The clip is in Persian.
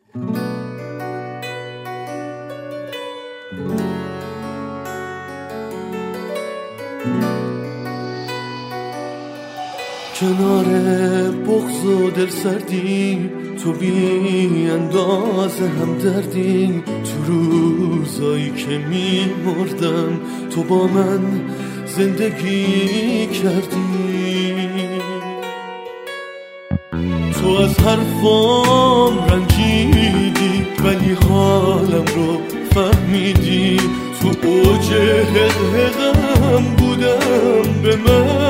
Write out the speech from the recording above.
کنار بغض و دل سردی تو بی اندازه هم دردی، تو روزایی که می مردم تو با من زندگی کردی. تو از حرفام رنجیدی ولی حالم رو فهمیدی، تو اوج حقم بودم به من